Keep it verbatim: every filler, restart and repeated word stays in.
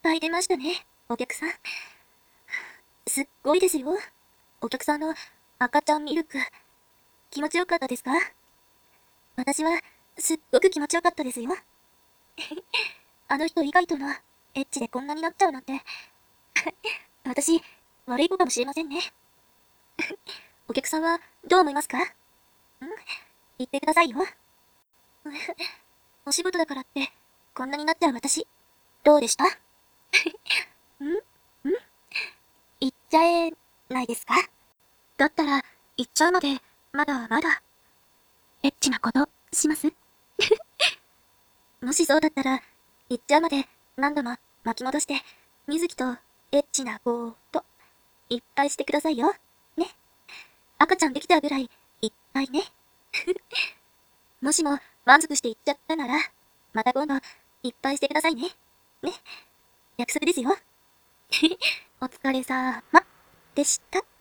ぱい出ましたね、お客さん。すっごいですよ。お客さんの赤ちゃんミルク、気持ちよかったですか？私は、すっごく気持ちよかったですよ。あの人以外とのエッチでこんなになっちゃうなんて。私、悪い子かもしれませんね。お客さんはどう思いますか？ん言ってくださいよ。お仕事だからって、こんなになっちゃう私、どうでした？んん言っちゃえないですか？だったら、言っちゃうので、まだまだ、エッチなことします？もしそうだったら、言っちゃうまで何度も巻き戻して、水木とエッチなこと、いっぱいしてくださいよ。ね。赤ちゃんできたぐらい、いっぱいね。もしも満足して言っちゃったなら、また今度、いっぱいしてくださいね。ね。約束ですよ。お疲れさまでした。